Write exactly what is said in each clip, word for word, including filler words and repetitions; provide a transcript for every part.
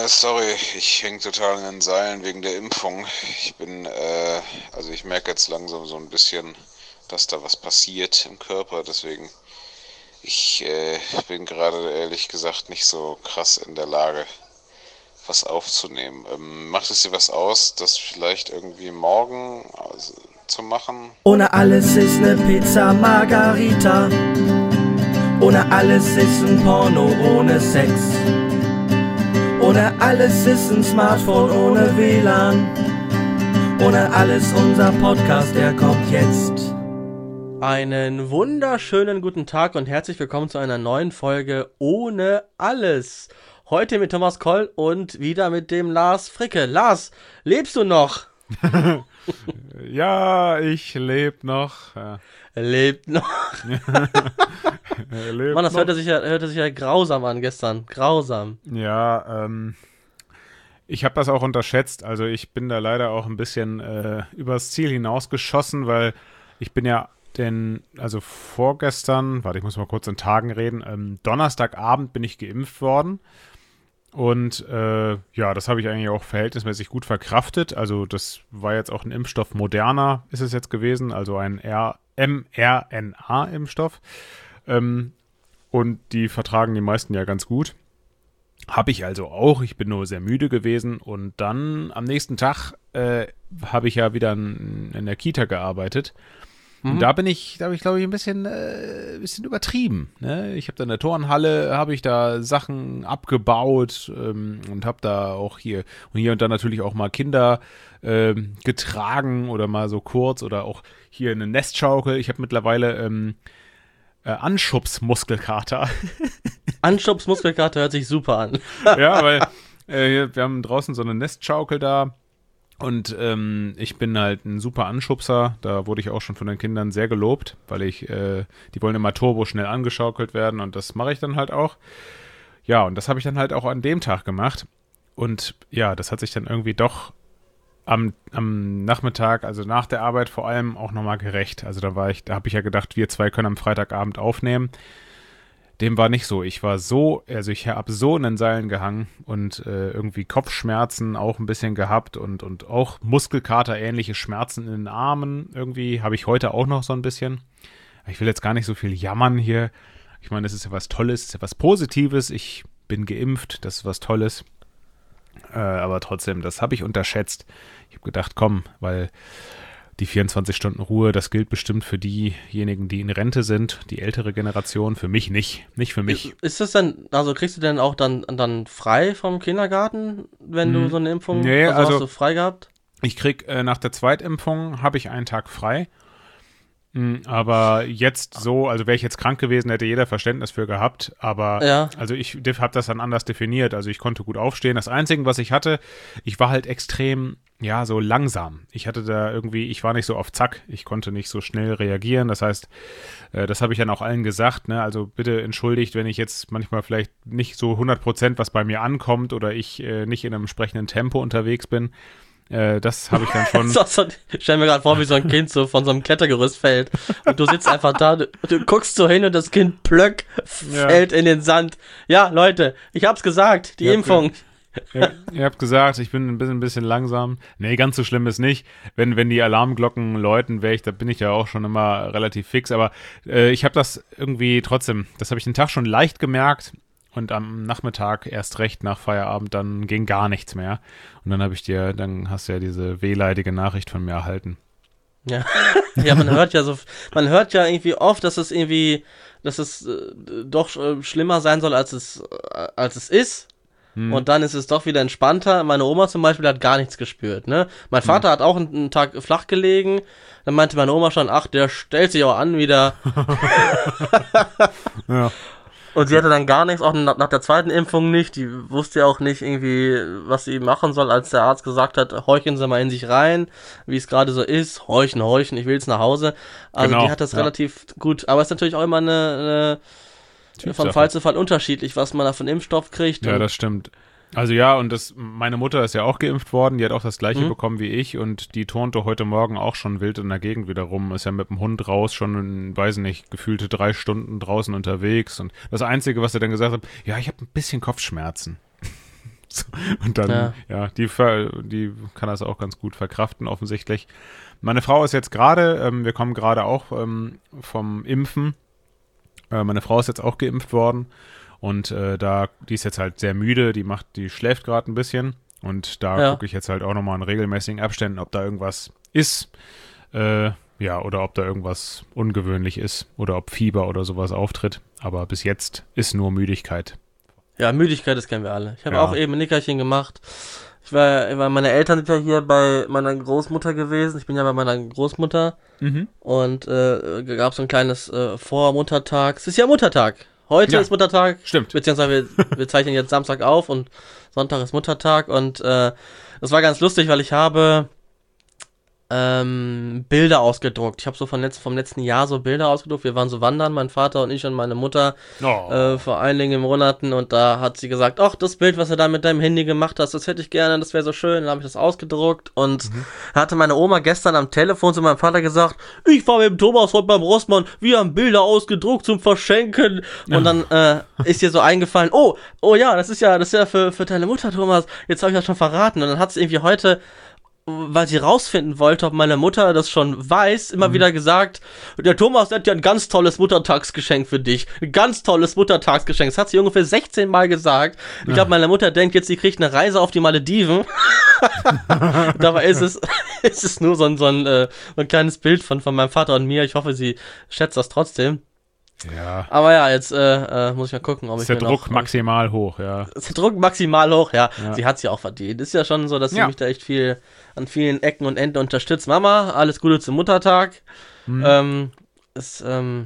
Äh, sorry, ich hänge total in den Seilen wegen der Impfung. Ich bin, äh, also ich merke jetzt langsam so ein bisschen, dass da was passiert im Körper. Deswegen, ich äh, bin gerade ehrlich gesagt nicht so krass in der Lage, was aufzunehmen. Ähm, macht es dir was aus, das vielleicht irgendwie morgen also, zu machen? Ohne alles ist ne Pizza Margarita. Ohne alles ist ein Porno ohne Sex. Ohne alles ist ein Smartphone ohne W L A N. Ohne alles unser Podcast, der kommt jetzt. Einen wunderschönen guten Tag und herzlich willkommen zu einer neuen Folge Ohne alles. Heute mit Thomas Koll und wieder mit dem Lars Fricke. Lars, lebst du noch? Ja, ich lebe noch. Ja. Lebt noch. lebt Mann, das noch. hörte sich, ja, hörte sich ja grausam an gestern. Grausam. Ja, ähm, ich habe das auch unterschätzt. Also ich bin da leider auch ein bisschen äh, übers Ziel hinausgeschossen, weil ich bin ja den, also vorgestern, warte, ich muss mal kurz in Tagen reden, ähm, Donnerstagabend bin ich geimpft worden. Und äh, ja, das habe ich eigentlich auch verhältnismäßig gut verkraftet. Also das war jetzt auch ein Impfstoff Moderna, ist es jetzt gewesen, also ein mRNA-Impfstoff. Ähm, und die vertragen die meisten ja ganz gut. Habe ich also auch. Ich bin nur sehr müde gewesen. Und dann am nächsten Tag äh, habe ich ja wieder in, in der Kita gearbeitet. Und da bin ich, da habe ich glaube ich ein bisschen, äh, bisschen übertrieben. Ne? Ich habe da in der Turnhalle, habe ich da Sachen abgebaut ähm, und habe da auch hier und hier und da natürlich auch mal Kinder ähm, getragen oder mal so kurz oder auch hier eine Nestschaukel. Ich habe mittlerweile ähm, äh, Anschubsmuskelkater. Anschubsmuskelkater hört sich super an. Ja, weil äh, wir haben draußen so eine Nestschaukel da. Und ähm, ich bin halt ein super Anschubser, da wurde ich auch schon von den Kindern sehr gelobt, weil ich, äh, die wollen immer turbo schnell angeschaukelt werden und das mache ich dann halt auch. Ja, und das habe ich dann halt auch an dem Tag gemacht und ja, das hat sich dann irgendwie doch am, am Nachmittag, also nach der Arbeit vor allem auch nochmal gerecht. Also da war ich, da habe ich ja gedacht, wir zwei können am Freitagabend aufnehmen. Dem war nicht so. Ich war so, also ich habe so in den Seilen gehangen und äh, irgendwie Kopfschmerzen auch ein bisschen gehabt und, und auch Muskelkater-ähnliche Schmerzen in den Armen. Irgendwie habe ich heute auch noch so ein bisschen. Ich will jetzt gar nicht so viel jammern hier. Ich meine, das ist ja was Tolles, das ist ja was Positives. Ich bin geimpft, das ist was Tolles. Äh, aber trotzdem, das habe ich unterschätzt. Ich habe gedacht, komm, weil die vierundzwanzig Stunden Ruhe, das gilt bestimmt für diejenigen, die in Rente sind, die ältere Generation, für mich nicht, nicht für mich. Ist das denn, also kriegst du denn auch dann, dann frei vom Kindergarten, wenn du so eine Impfung, nee, also, also hast du frei gehabt? Ich krieg äh, nach der Zweitimpfung, habe ich einen Tag frei, mhm, aber jetzt so, also wäre ich jetzt krank gewesen, hätte jeder Verständnis für gehabt, aber ja. Also ich habe das dann anders definiert, also ich konnte gut aufstehen. Das Einzige, was ich hatte, ich war halt extrem, ja, so langsam. Ich hatte da irgendwie, ich war nicht so auf Zack, ich konnte nicht so schnell reagieren. Das heißt, äh, das habe ich dann auch allen gesagt, ne? Also bitte entschuldigt, wenn ich jetzt manchmal vielleicht nicht so hundert Prozent was bei mir ankommt oder ich äh, nicht in einem entsprechenden Tempo unterwegs bin. Äh, das habe ich dann schon. so, so, ich stell mir gerade vor, wie so ein Kind so von so einem Klettergerüst fällt und du sitzt einfach da, du, du guckst so hin und das Kind plöck Ja. fällt in den Sand. Ja, Leute, ich hab's gesagt, die Ihr Impfung. Habt, ihr, ihr habt gesagt, ich bin ein bisschen, ein bisschen langsam. Nee, ganz so schlimm ist nicht. Wenn, wenn die Alarmglocken läuten, wäre ich, da bin ich ja auch schon immer relativ fix. Aber äh, ich habe das irgendwie trotzdem, das habe ich den Tag schon leicht gemerkt. Und am Nachmittag erst recht nach Feierabend, dann ging gar nichts mehr. Und dann habe ich dir, dann hast du ja diese wehleidige Nachricht von mir erhalten. Ja. ja, man hört ja so, man hört ja irgendwie oft, dass es irgendwie, dass es äh, doch äh, schlimmer sein soll, als es, äh, als es ist. Hm. Und dann ist es doch wieder entspannter. Meine Oma zum Beispiel hat gar nichts gespürt, ne? Mein Vater hm. hat auch einen, einen Tag flach gelegen. Dann meinte meine Oma schon, ach, der stellt sich auch an wieder. Ja. Und sie hatte dann gar nichts, auch nach, nach der zweiten Impfung nicht. Die wusste ja auch nicht irgendwie, was sie machen soll, als der Arzt gesagt hat, horchen Sie mal in sich rein, wie es gerade so ist. Horchen, horchen, ich will jetzt nach Hause. Also genau, die hat das ja. relativ gut. Aber es ist natürlich auch immer eine, eine von Fall zu Fall unterschiedlich, was man da von Impfstoff kriegt. Ja, das stimmt. Also ja, und das, meine Mutter ist ja auch geimpft worden, die hat auch das gleiche mhm. bekommen wie ich und die turnte heute Morgen auch schon wild in der Gegend wieder rum, ist ja mit dem Hund raus, schon, weiß nicht, gefühlte drei Stunden draußen unterwegs und das Einzige, was er dann gesagt hat, ja, ich habe ein bisschen Kopfschmerzen. Und dann, ja, Ja. ja die, ver, die kann das auch ganz gut verkraften, offensichtlich. Meine Frau ist jetzt gerade, ähm, wir kommen gerade auch ähm, vom Impfen. Äh, meine Frau ist jetzt auch geimpft worden. Und äh, da, die ist jetzt halt sehr müde, die macht, die schläft gerade ein bisschen. Und da Ja. gucke ich jetzt halt auch nochmal in regelmäßigen Abständen, ob da irgendwas ist. Äh, ja, oder ob da irgendwas ungewöhnlich ist. Oder ob Fieber oder sowas auftritt. Aber bis jetzt ist nur Müdigkeit. Ja, Müdigkeit, das kennen wir alle. Ich habe Ja. auch eben ein Nickerchen gemacht. Ich war, ich war, meine Eltern sind ja hier bei meiner Großmutter gewesen. Ich bin ja bei meiner Großmutter. Mhm. Und äh, gab es so ein kleines äh, Vormuttertag. Es ist ja Muttertag. Heute Ja. ist Muttertag. Stimmt. Beziehungsweise wir, wir zeichnen jetzt Samstag auf und Sonntag ist Muttertag. Und äh, das war ganz lustig, weil ich habe ähm, Bilder ausgedruckt. Ich habe so von letzt, vom letzten Jahr so Bilder ausgedruckt. Wir waren so wandern, mein Vater und ich und meine Mutter Oh. äh, vor einigen Monaten. Und da hat sie gesagt, ach, das Bild, was du da mit deinem Handy gemacht hast, das hätte ich gerne, das wäre so schön. Dann habe ich das ausgedruckt. Und Mhm. hatte meine Oma gestern am Telefon zu meinem Vater gesagt, ich war mit dem Thomas heute beim Rossmann, wir haben Bilder ausgedruckt zum Verschenken. Und dann äh, ist ihr so eingefallen, oh, oh ja, das ist ja, das ist ja für, für deine Mutter, Thomas. Jetzt habe ich das schon verraten. Und dann hat sie irgendwie heute, weil sie rausfinden wollte, ob meine Mutter das schon weiß, immer wieder gesagt, der Thomas hat ja ein ganz tolles Muttertagsgeschenk für dich. Ein ganz tolles Muttertagsgeschenk. Das hat sie ungefähr sechzehn Mal gesagt. Ich glaube, meine Mutter denkt jetzt, sie kriegt eine Reise auf die Malediven. Dabei ist es, ist es nur so ein, so ein, äh, so ein kleines Bild von, von meinem Vater und mir. Ich hoffe, sie schätzt das trotzdem. Ja. Aber ja, jetzt äh, äh, muss ich mal gucken, ob Ist ich der mir Druck noch, maximal hoch, ja. ist der Druck maximal hoch, ja. Ja. Sie hat es ja auch verdient. Ist ja schon so, dass sie Ja. mich da echt viel an vielen Ecken und Enden unterstützt. Mama, alles Gute zum Muttertag. Mhm. Ähm, ist, ähm,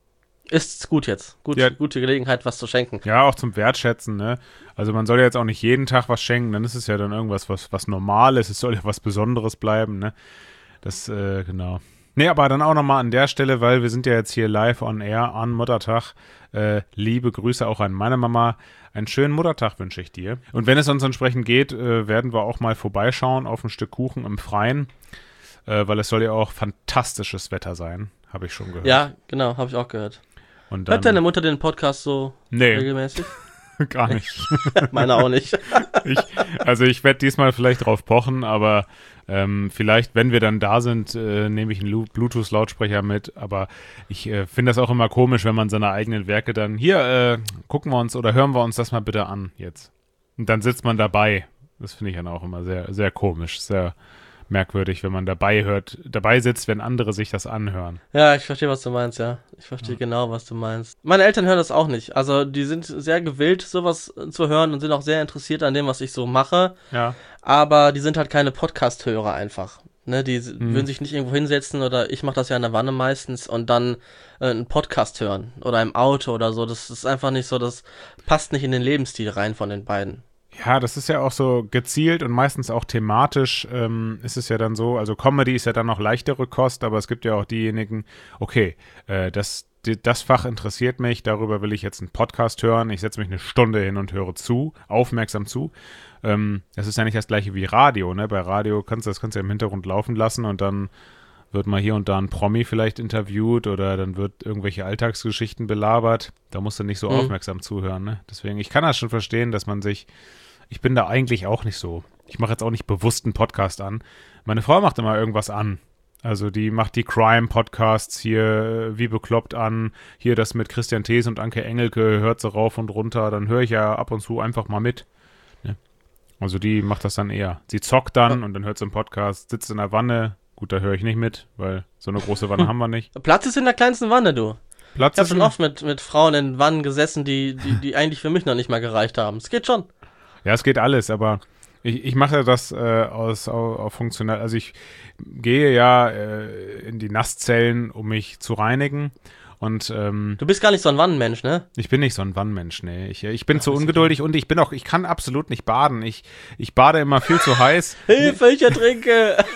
ist gut jetzt. Gut, Ja. Gute Gelegenheit, was zu schenken. Ja, auch zum Wertschätzen, ne? Also man soll ja jetzt auch nicht jeden Tag was schenken, dann ist es ja dann irgendwas, was, was Normales, es soll ja was Besonderes bleiben, ne? Das, äh, genau. Nee, aber dann auch nochmal an der Stelle, weil wir sind ja jetzt hier live on air an Muttertag. Äh, liebe Grüße auch an meine Mama. Einen schönen Muttertag wünsche ich dir. Und wenn es uns entsprechend geht, äh, werden wir auch mal vorbeischauen auf ein Stück Kuchen im Freien, äh, weil es soll ja auch fantastisches Wetter sein, habe ich schon gehört. Ja, genau, habe ich auch gehört. Und dann, Hört deine Mutter den Podcast so Nee. regelmäßig? gar nicht. Meine auch nicht. Ich, also ich werde diesmal vielleicht drauf pochen, aber ähm, vielleicht, wenn wir dann da sind, äh, nehme ich einen Lu- Bluetooth-Lautsprecher mit. Aber ich äh, finde das auch immer komisch, wenn man seine eigenen Werke dann, hier, äh, gucken wir uns oder hören wir uns das mal bitte an jetzt. Und dann sitzt man dabei. Das finde ich dann auch immer sehr, sehr komisch, sehr merkwürdig, wenn man dabei hört, dabei sitzt, wenn andere sich das anhören. Ja, ich verstehe, was du meinst, ja. Ich verstehe genau, was du meinst. Meine Eltern hören das auch nicht. Also, die sind sehr gewillt, sowas zu hören und sind auch sehr interessiert an dem, was ich so mache. Ja. Aber die sind halt keine Podcast-Hörer einfach. Ne, die s- würden sich nicht irgendwo hinsetzen oder ich mache das ja in der Wanne meistens und dann äh, einen Podcast hören oder im Auto oder so. Das ist einfach nicht so, das passt nicht in den Lebensstil rein von den beiden. Ja, das ist ja auch so gezielt und meistens auch thematisch ähm, ist es ja dann so, also Comedy ist ja dann noch leichtere Kost, aber es gibt ja auch diejenigen, okay, äh, das, die, das Fach interessiert mich, darüber will ich jetzt einen Podcast hören, ich setze mich eine Stunde hin und höre zu, aufmerksam zu. Ähm, das ist ja nicht das gleiche wie Radio, ne? Bei Radio kannst du das kannst du ja im Hintergrund laufen lassen und dann wird mal hier und da ein Promi vielleicht interviewt oder dann wird irgendwelche Alltagsgeschichten belabert. Da musst du nicht so Mhm. aufmerksam zuhören, ne? Deswegen, ich kann das schon verstehen, dass man sich ich bin da eigentlich auch nicht so. Ich mache jetzt auch nicht bewusst einen Podcast an. Meine Frau macht immer irgendwas an. Also die macht die Crime-Podcasts hier äh, wie bekloppt an. Hier das mit Christian Thees und Anke Engelke hört sie rauf und runter. Dann höre ich ja ab und zu einfach mal mit. Ne? Also die macht das dann eher. Sie zockt dann und dann hört sie einen Podcast, sitzt in der Wanne. Gut, da höre ich nicht mit, weil so eine große Wanne haben wir nicht. Platz ist in der kleinsten Wanne, du. Platz Ich habe ist schon in- oft mit, mit Frauen in Wannen gesessen, die, die, die eigentlich für mich noch nicht mal gereicht haben. Es geht schon. Ja, es geht alles, aber ich, ich mache das äh, aus au- auf funktional. Also ich gehe ja äh, in die Nasszellen, um mich zu reinigen. Und ähm, Du bist gar nicht so ein Wannenmensch, ne? ich bin nicht so ein Wannmensch, nee. Ich, ich bin zu ungeduldig und ich bin auch, ich kann absolut nicht baden. Ich, ich bade immer viel zu heiß. Hilfe, ich ertrinke!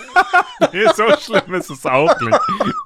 Nee, so schlimm ist es auch nicht.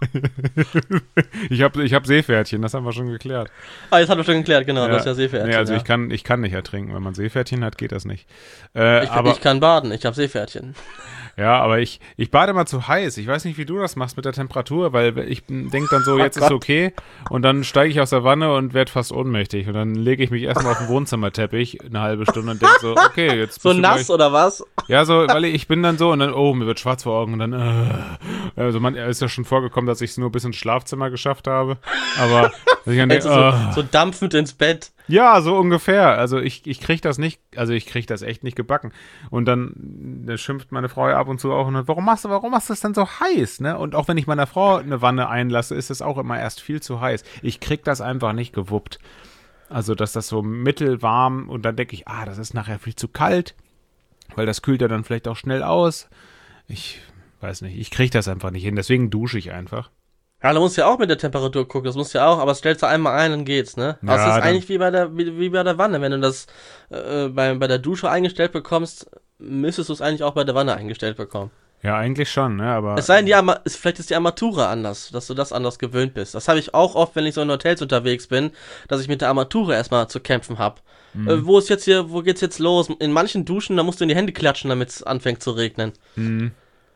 ich habe ich hab Seepferdchen, das haben wir schon geklärt. Ah, jetzt haben wir schon geklärt, genau, Ja. das ist ja Seepferdchen. Nee, also ja. ich kann, ich kann nicht ertrinken. Wenn man Seepferdchen hat, geht das nicht. Äh, ich, aber, ich kann baden, ich habe Seepferdchen. ja, aber ich, ich bade mal zu heiß. Ich weiß nicht, wie du das machst mit der Temperatur, weil ich denke dann so, jetzt Oh ist okay. Und dann steige ich aus der Wanne und werde fast ohnmächtig. Und dann lege ich mich erstmal auf den Wohnzimmerteppich eine halbe Stunde und denke so, okay, jetzt So bist du nass gleich, oder was? ja, so, weil ich bin dann so und dann, oh, mir wird schwarz vor Augen und dann, äh, also man ist ja schon vorgekommen, dass ich es nur bis ins Schlafzimmer geschafft habe, aber dass ich dann denk, Also so, äh, so dampfend ins Bett. ja, so ungefähr, also ich, ich krieg das nicht, also ich krieg das echt nicht gebacken und dann, dann schimpft meine Frau ja ab und zu auch und dann, warum machst du, warum machst du das denn so heiß, ne, und auch wenn ich meiner Frau eine Wanne einlasse, ist es auch immer erst viel zu heiß, ich krieg das einfach nicht gewuppt, also dass das so mittelwarm und dann denke ich, ah, das ist nachher viel zu kalt, weil das kühlt ja dann vielleicht auch schnell aus. Ich weiß nicht, ich kriege das einfach nicht hin, deswegen dusche ich einfach. Ja, du musst ja auch mit der Temperatur gucken, das musst du ja auch, aber das stellst du einmal ein und geht's, ne? Ja, Aber es ist dann- eigentlich wie bei der wie, wie bei der Wanne, wenn du das äh, bei, bei der Dusche eingestellt bekommst, müsstest du es eigentlich auch bei der Wanne eingestellt bekommen. Ja, eigentlich schon, ne, aber... Es sei denn, die Arma ist, vielleicht ist die Armatur anders, dass du das anders gewöhnt bist. Das habe ich auch oft, wenn ich so in Hotels unterwegs bin, dass ich mit der Armatur erstmal zu kämpfen habe. Mhm. Äh, wo ist jetzt hier, wo geht's jetzt los? In manchen Duschen, da musst du in die Hände klatschen, damit es anfängt zu regnen. Mhm.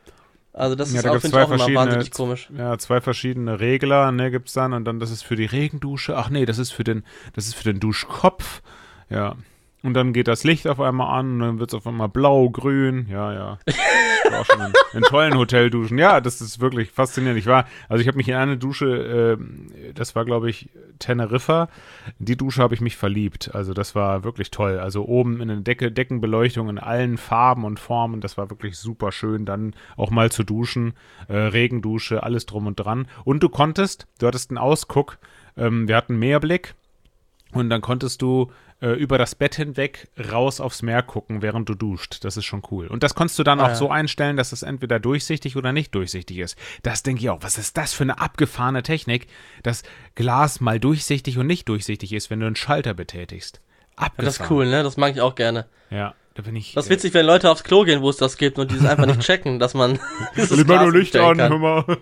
Also das Ja, ist da auch, gibt's finde ich, auch zwei immer verschiedene- wahnsinnig komisch. Ja, zwei verschiedene Regler, ne, gibt's dann und dann das ist für die Regendusche. Ach nee, das ist für den, das ist für den Duschkopf. Ja. Und dann geht das Licht auf einmal an und dann wird's auf einmal blau, grün. Ja, ja. Ich war auch schon in, in tollen Hotelduschen. Ja, das ist wirklich faszinierend. Ich war, also ich habe mich in eine Dusche, äh, das war glaube ich Teneriffa. In die Dusche habe ich mich verliebt. Also das war wirklich toll. Also oben in der Decke, Deckenbeleuchtung in allen Farben und Formen. Das war wirklich super schön. Dann auch mal zu duschen, äh, Regendusche, alles drum und dran. Und du konntest, du hattest einen Ausguck. Ähm, wir hatten Meerblick. Und dann konntest du äh, über das Bett hinweg raus aufs Meer gucken, während du duscht. Das ist schon cool. Und das konntest du dann Ah, auch ja. so einstellen, dass es entweder durchsichtig oder nicht durchsichtig ist. Das denke ich auch. Was ist das für eine abgefahrene Technik, dass Glas mal durchsichtig und nicht durchsichtig ist, wenn du einen Schalter betätigst? Ja, Abgefahren. das ist cool, ne? Das mag ich auch gerne. Ja, da bin ich... Das ist witzig, wenn Leute aufs Klo gehen, wo es das gibt und die es einfach nicht checken, dass man dieses Lieber Glas nur Licht umstellen an, kann. hör mal.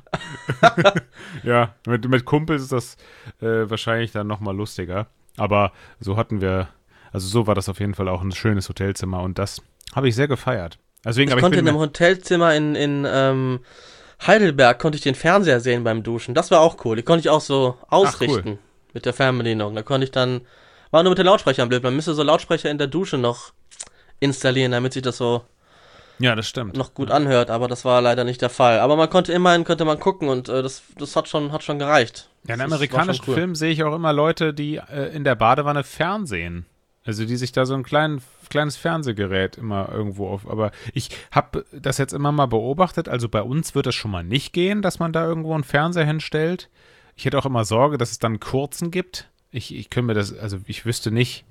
Ja, mit, mit Kumpels ist das äh, wahrscheinlich dann nochmal lustiger. Aber so hatten wir, also so war das auf jeden Fall auch ein schönes Hotelzimmer und das habe ich sehr gefeiert. Deswegen, Ich aber konnte ich in bin einem Hotelzimmer in, in ähm, Heidelberg, konnte ich den Fernseher sehen beim Duschen. Das war auch cool. Die konnte ich auch so ausrichten mit der Fernbedienung. Da konnte ich dann, war nur mit den Lautsprechern blöd. Man müsste so Lautsprecher in der Dusche noch installieren, damit sich das so ja, das stimmt. noch gut anhört. Aber das war leider nicht der Fall. Aber man konnte immerhin, konnte man gucken und äh, das, das hat schon, hat schon gereicht. Ja, in Das ist- war amerikanischen schon cool. Filmen sehe ich auch immer Leute, die äh, in der Badewanne fernsehen. Also die sich da so ein klein, kleines Fernsehgerät immer irgendwo auf. Aber ich habe das jetzt immer mal beobachtet. Also bei uns wird es schon mal nicht gehen, dass man da irgendwo einen Fernseher hinstellt. Ich hätte auch immer Sorge, dass es dann einen kurzen gibt. Ich, ich könnte mir das, also ich wüsste nicht,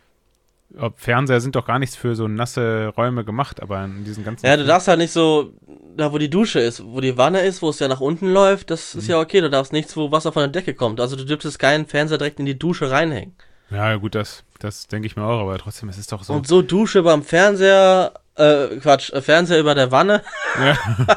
ob Fernseher sind doch gar nichts für so nasse Räume gemacht, aber in diesen ganzen... Ja, du darfst halt nicht so, da wo die Dusche ist, wo die Wanne ist, wo es ja nach unten läuft, das ist ja okay, du darfst nichts, wo Wasser von der Decke kommt. Also du dürftest keinen Fernseher direkt in die Dusche reinhängen. Ja, gut, das, das denke ich mir auch, aber trotzdem, es ist doch so... Und so Dusche beim Fernseher, äh, Quatsch, äh, Fernseher über der Wanne, Ja.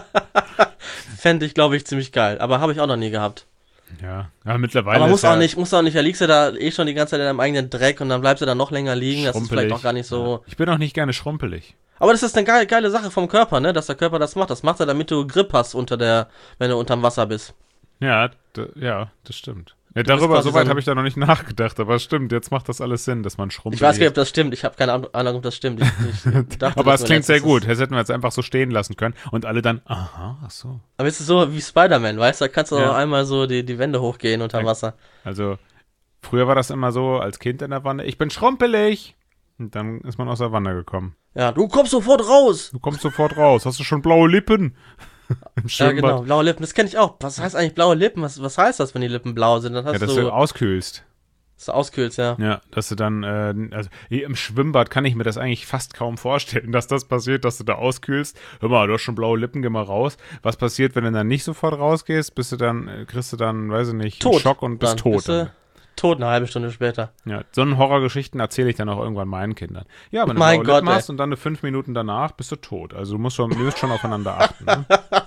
fände ich, glaube ich, ziemlich geil. Aber habe ich auch noch nie gehabt. Ja, aber mittlerweile Aber ist muss ja auch nicht, muss auch nicht, da liegst du da eh schon die ganze Zeit in deinem eigenen Dreck und dann bleibst du da noch länger liegen, das ist vielleicht schrumpelig. auch gar nicht so... Ja. Ich bin auch nicht gerne schrumpelig. Aber das ist eine geile, geile Sache vom Körper, ne, dass der Körper das macht. Das macht er, damit du Grip hast unter der, wenn du unterm Wasser bist. Ja, d- ja, das stimmt. Ja, bist darüber, quasi soweit so ein- habe ich da noch nicht nachgedacht, aber es stimmt, jetzt macht das alles Sinn, dass man schrumpelig Ich weiß gar nicht, ob ist. das stimmt. Ich habe keine Ahnung, Ahnung, ob das stimmt. Ich, ich dachte, Aber das es nur klingt sehr letztens. gut. Das hätten wir jetzt einfach so stehen lassen können und alle dann, aha, ach so. Aber es ist so wie Spider-Man, weißt du? Da kannst du Ja. auch einmal so die, die Wände hochgehen unter Ja. Wasser. Also, früher war das immer so, als Kind in der Wanne, ich bin schrumpelig. Und dann ist man aus der Wanne gekommen. Ja, du kommst sofort raus. Du kommst sofort raus. Hast du schon blaue Lippen? Im Ja, Schwimmbad. genau. Blaue Lippen, das kenne ich auch. Was heißt eigentlich blaue Lippen? Was, was heißt das, wenn die Lippen blau sind? Dann hast Ja, dass du, du auskühlst. dass du auskühlst, ja. Ja, dass du dann, äh, also hier im Schwimmbad kann ich mir das eigentlich fast kaum vorstellen, dass das passiert, dass du da auskühlst. Hör mal, du hast schon blaue Lippen, geh mal raus. Was passiert, wenn du dann nicht sofort rausgehst? Bist du dann, äh, kriegst du dann, weiß ich nicht, einen Tot. Schock und bist Dann tot. bist du- tot eine halbe Stunde später. Ja, so eine Horrorgeschichten erzähle ich dann auch irgendwann meinen Kindern. Ja, wenn du Mein blaue Gott, Lippen ey. hast und dann eine fünf Minuten danach bist du tot. Also du musst schon, du musst schon aufeinander achten. Ne?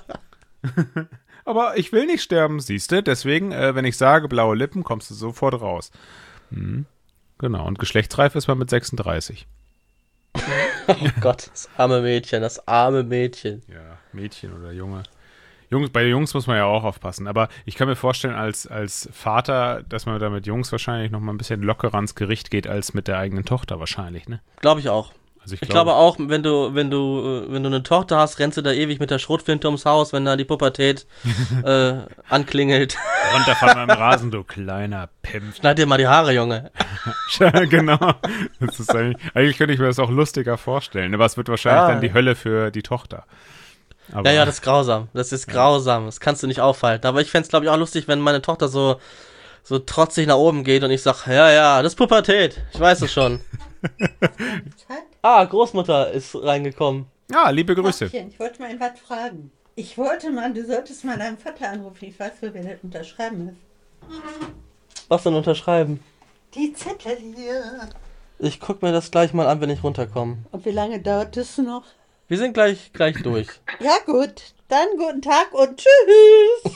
Aber ich will nicht sterben, siehst du. Deswegen, äh, wenn ich sage blaue Lippen, kommst du sofort raus. Mhm. Genau, und geschlechtsreif ist man mit sechsunddreißig. Oh Gott, das arme Mädchen, das arme Mädchen. Ja, Mädchen oder Junge. Jungs, bei Jungs muss man ja auch aufpassen. Aber ich kann mir vorstellen, als, als Vater, dass man da mit Jungs wahrscheinlich noch mal ein bisschen lockerer ans Gericht geht, als mit der eigenen Tochter wahrscheinlich, ne? Glaube ich auch. Also ich, Ich glaube, glaube auch, wenn du, wenn du, äh, wenn du eine Tochter hast, rennst du da ewig mit der Schrotflinte ums Haus, wenn da die Pubertät äh, anklingelt. runter von meinem Rasen, du kleiner Pimpf. Schneid dir mal die Haare, Junge. Genau. Das ist eigentlich, eigentlich könnte ich mir das auch lustiger vorstellen. Aber es wird wahrscheinlich Ja. dann die Hölle für die Tochter. Aber, Ja, ja, das ist grausam. Das ist grausam. Das kannst du nicht aufhalten. Aber ich fänd's, glaube ich, auch lustig, wenn meine Tochter so, so trotzig nach oben geht und ich sag, ja, ja, das ist Pubertät. Ich weiß es schon. Ah, Großmutter ist reingekommen. ja, liebe Grüße. Tachchen, ich wollte mal was fragen. Ich wollte mal, du solltest mal deinen Vater anrufen. Ich weiß, wer das unterschreiben ist. Was denn unterschreiben? Die Zettel hier. Ich guck mir das gleich mal an, wenn ich runterkomme. Und wie lange dauert das noch? Wir sind gleich, gleich durch. Ja gut, dann guten Tag und tschüss.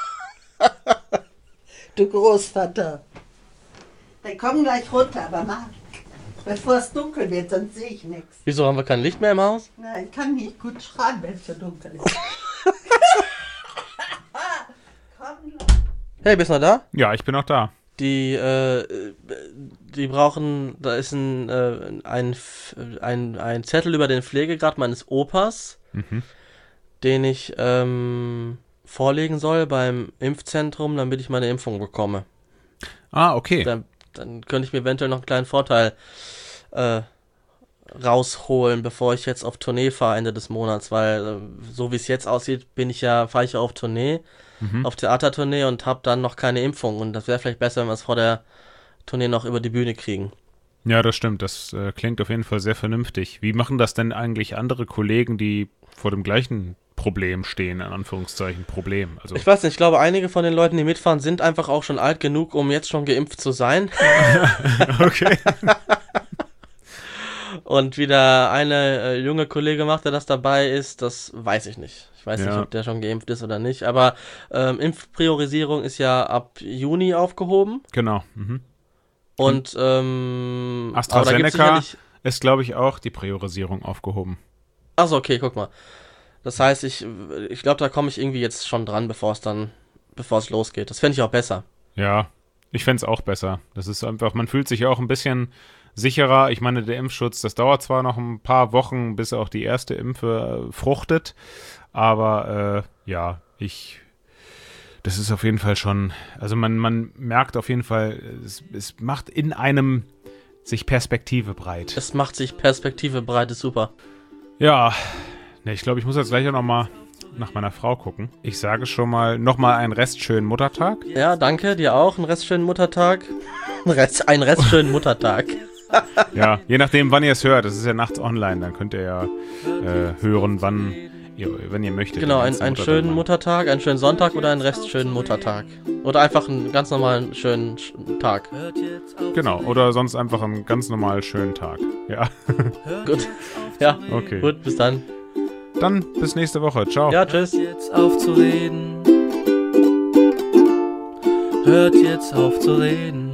Du Großvater. Wir kommen gleich runter, aber mal, bevor es dunkel wird, sonst sehe ich nichts. Wieso haben wir kein Licht mehr im Haus? Nein, ich kann nicht gut schreiben, wenn es so dunkel ist. Komm, Hey, bist du noch da? Ja, ich bin auch da. Die, äh, die brauchen, da ist ein, äh, ein, ein, ein Zettel über den Pflegegrad meines Opas, Mhm. den ich ähm, vorlegen soll beim Impfzentrum, damit ich meine Impfung bekomme. Ah, okay. Dann, dann könnte ich mir eventuell noch einen kleinen Vorteil äh, rausholen, bevor ich jetzt auf Tournee fahre Ende des Monats, weil äh, so wie es jetzt aussieht, bin ich ja, fahre ich ja auf Tournee, Mhm. auf Theatertournee und habe dann noch keine Impfung und das wäre vielleicht besser, wenn wir es vor der Tournee noch über die Bühne kriegen. Ja, das stimmt. Das äh, klingt auf jeden Fall sehr vernünftig. Wie machen das denn eigentlich andere Kollegen, die vor dem gleichen Problem stehen, in Anführungszeichen Problem? Also Ich weiß nicht, ich glaube, einige von den Leuten, die mitfahren, sind einfach auch schon alt genug, um jetzt schon geimpft zu sein. okay. Und wie der eine äh, junge Kollege macht, der das dabei ist, das weiß ich nicht. Ich weiß Ja. nicht, ob der schon geimpft ist oder nicht. Aber ähm, Impfpriorisierung ist ja ab Juni aufgehoben. Genau. Mhm. Und ähm, AstraZeneca sicherlich... ist, glaube ich, auch die Priorisierung aufgehoben. Achso, okay, guck mal. Das heißt, ich, ich glaube, da komme ich irgendwie jetzt schon dran, bevor es dann, bevor es losgeht. Das fände ich auch besser. Ja, ich fände es auch besser. Das ist einfach, man fühlt sich auch ein bisschen sicherer. Ich meine, der Impfschutz, das dauert zwar noch ein paar Wochen, bis auch die erste Impfe äh, fruchtet, aber äh, ja, ich, das ist auf jeden Fall schon, also man, man merkt auf jeden Fall, es, es macht in einem sich Perspektive breit. Es macht sich Perspektive breit, ist super. Ja, ne, ich glaube, ich muss jetzt gleich auch noch mal nach meiner Frau gucken. Ich sage schon mal, noch mal einen restschönen Muttertag. Ja, danke, dir auch. Einen restschönen Muttertag. Ein Rest, einen restschönen Muttertag. Ja, je nachdem, wann ihr es hört. Das ist ja nachts online. Dann könnt ihr ja äh, hören, wann ihr, wenn ihr möchtet. Genau, den ein, ganzen einen Muttertag schönen machen. Muttertag, einen schönen Sonntag oder einen restschönen Muttertag. Oder einfach einen ganz normalen schönen Sch- Tag. Genau, oder sonst einfach einen ganz normal schönen Tag. Ja, Gut. Ja, okay. gut, bis dann. Dann bis nächste Woche. Ciao. Ja, tschüss. Jetzt auf zu reden. Hört jetzt auf zu reden.